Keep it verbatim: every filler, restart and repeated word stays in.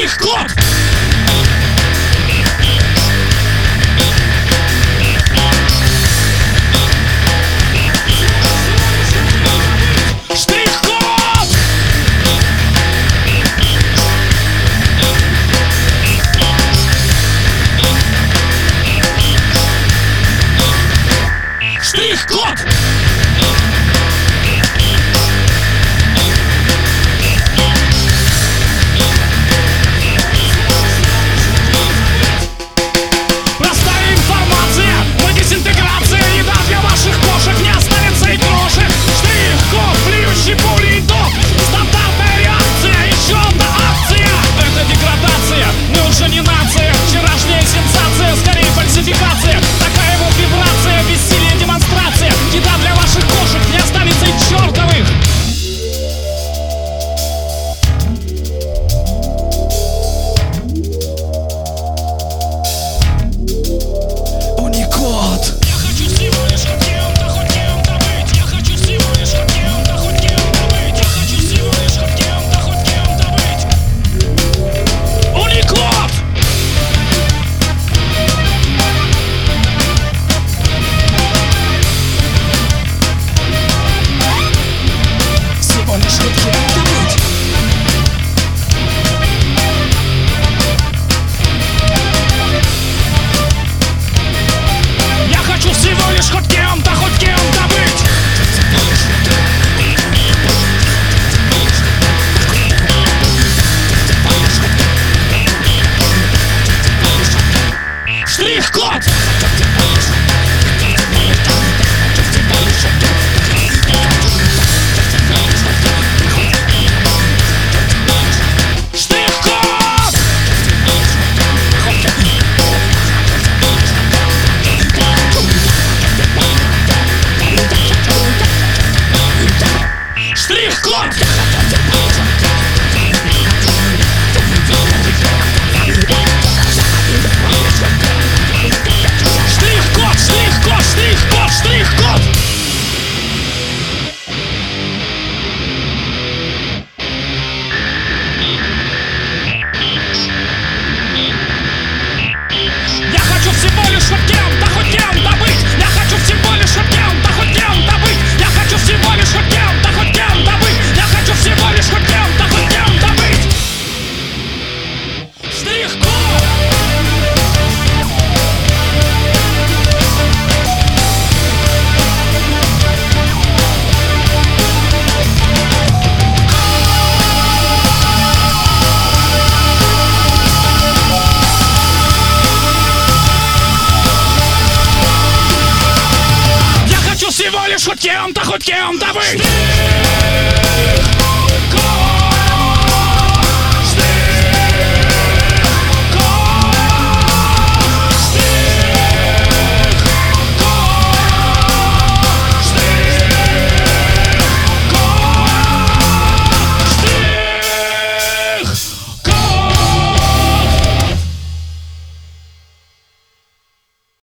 Штрих-код! Штрих-код! Простая информация, но дезинтеграция. Еда для ваших кошек, не останется и крошек. Штрих-код, плюющий пулей док. Стандартная реакция, еще одна акция. Это деградация, мы уже не нация. Вчерашняя сенсация, скорее фальсификация. Такая вот вибрация, бессилие, демонстрация. Еда для ваших кошек, не останется и чертовых. Уникод. Я хочу всего лишь хоть кем-то, хоть кем-то быть. Я хочу всего лишь хоть кем-то, хоть кем-то быть. Я хочу всего лишь хоть кем-то, хоть кем-то быть. Уникод. Всего лишь хоть кем-то быть. Я хочу всего лишь хоть кем-то, хоть кем-то быть. Штрих-код! Штрих-код! Штрих-код! Штрих-код, штрих-код, штрих-код, штрих-код! Я хочу всего лишь хоть кем-то, хоть кем-то быть. Я хочу всего лишь хоть кем-то, хоть кем-то быть. Я хочу всего лишь хоть кем-то, хоть кем-то быть. Я хочу всего лишь хоть кем-то, хоть кем-то быть. Штрих-код! Я хочу всего лишь хоть кем-то, хоть кем-то быть.